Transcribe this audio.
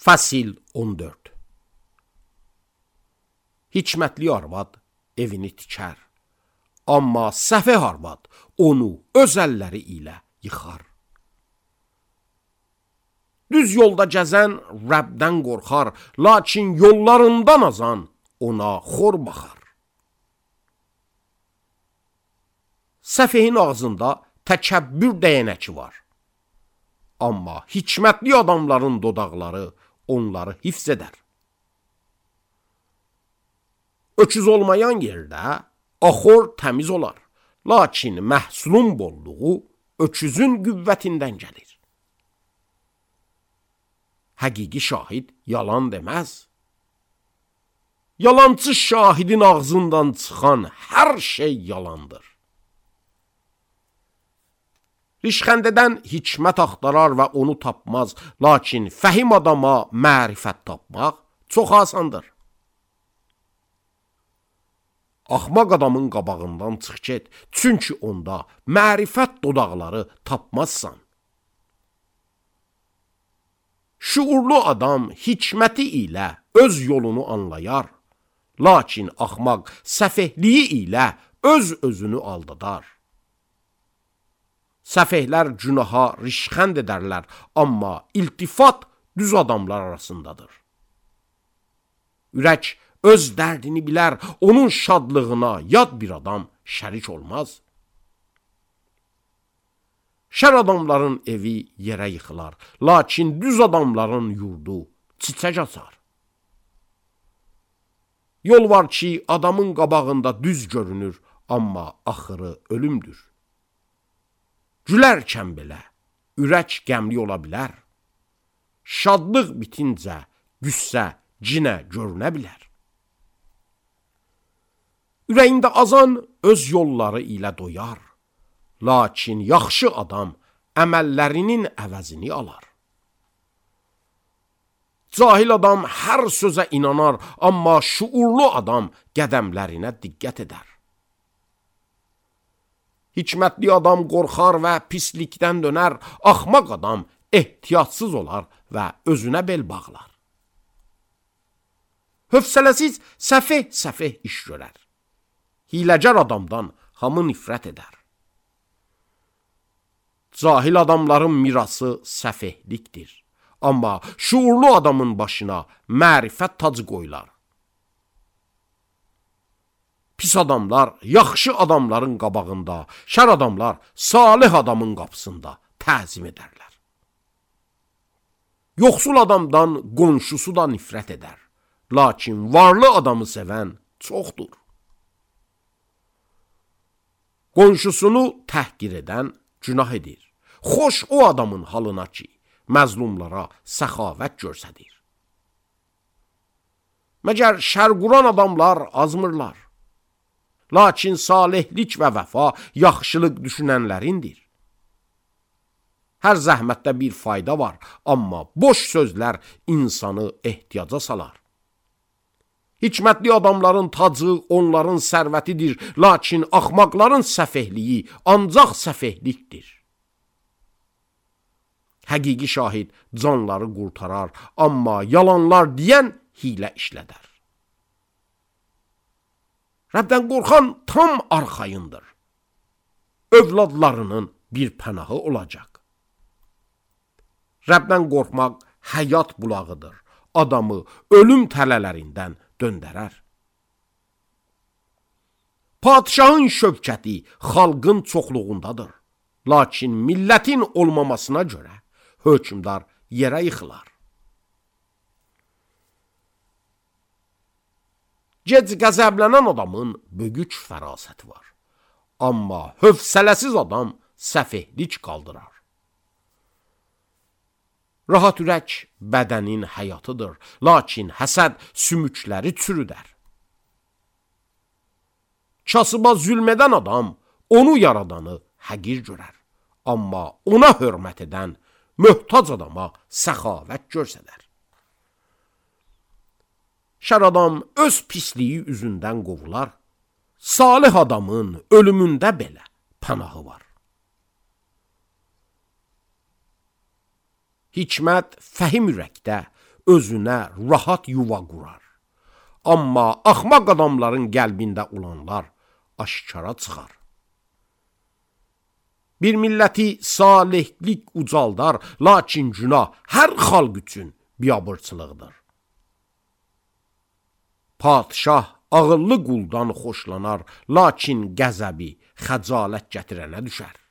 Fəsil 14. Hikmətli arvad evini tikər, amma səfeh arvad onu öz əlləri ilə yıxar. Düz yolda gəzən Rəbdən qorxar, lakin yollarından azan ona xor baxar. Səfehin ağzında təkəbbür dəyənəki var, amma hikmətli adamların dodaqları onları hifz edər. Öküz olmayan yerdə axor təmiz olar, lakin məhsulun bolluğu öküzün qüvvətindən gəlir. Həqiqi şahid yalan deməz. Yalancı şahidin ağzından çıxan hər şey yalandır. Rişxəndədən hikmət axtarar və onu tapmaz, lakin fəhim adama mərifət tapmaq çox asandır. Axmaq adamın qabağından çıx get, çünki onda mərifət dodaqları tapmazsan. Şuurlu adam hikməti ilə öz yolunu anlayar, lakin axmaq səfehliyi ilə öz-özünü aldadar. Səfehlər günaha rişxənd edərlər, amma iltifat düz adamlar arasındadır. Ürək öz dərdini bilər, onun şadlığına yad bir adam şərik olmaz. Şər adamların evi yerə yıxılar, lakin düz adamların yurdu çiçək açar. Yol var ki, adamın qabağında düz görünür, amma axırı ölümdür. Gülərkən belə, ürək qəmli ola bilər. Şadlıq bitincə, qüssə cinə görünə bilər. Ürəyində azan öz yolları ilə doyar, lakin yaxşı adam əməllərinin əvəzini alar. Cahil adam hər sözə inanar, amma şuurlu adam qədəmlərinə diqqət edər. Hikmətli adam qorxar və pislikdən dönər, axmaq adam ehtiyatsız olar və özünə bel bağlar. Hövsələsiz səfeh iş görər. Hiləgər adamdan hamı nifrət edər. Cahil adamların mirası səfehlikdir, amma şuurlu adamın başına mərifət tacı qoyular. Pis adamlar yaxşı adamların qabağında, şər adamlar salih adamın qapısında təzim edərlər. Yoxsul adamdan qonşusu da nifrət edər, lakin varlı adamı sevən çoxdur. Qonşusunu təhqir edən günah edir. Xoş o adamın halına ki, məzlumlara səxavət göstərir. Məgər şər quran adamlar azmırlar, lakin salihlik və vəfa yaxşılıq düşünənlərindir. Hər zəhmətdə bir fayda var, amma boş sözlər insanı ehtiyaca salar. Hikmətli adamların tacı onların sərvətidir, lakin axmaqların səfehliyi ancaq səfehlikdir. Həqiqi şahid canları qurtarar, amma yalanlar deyən hilə işlədər. Rəbdən qorxan tam arxayındır. Övladlarının bir pənahı olacaq. Rəbdən qorxmaq həyat bulağıdır. Adamı ölüm tələlərindən döndərər. Padişahın şövkəti xalqın çoxluğundadır. Lakin millətin olmamasına görə hökmdar yerə yıxılar. Gec qəzəblənən adamın böyük fərasəti var. Amma hövsələsiz adam səfehlik qaldırar. Rahat ürək bədənin həyatıdır, lakin həsəd sümükləri çürüdər. Kasıba zülm edən adam onu yaradanı həqir görər, amma ona hörmət edən möhtac adama səxavət göstərər. Şər adam öz pisliyi üzündən qovular, salih adamın ölümündə belə pənahı var. Hikmət fəhim ürəkdə, özünə rahat yuva qurar. Amma axmaq adamların qəlbində olanlar aşkara çıxar. Bir milləti salihlik ucaldar, lakin günah hər xalq üçün biabırçılıqdır. Padişah ağıllı quldan xoşlanar, lakin qəzəbi xəcalət gətirənə düşər.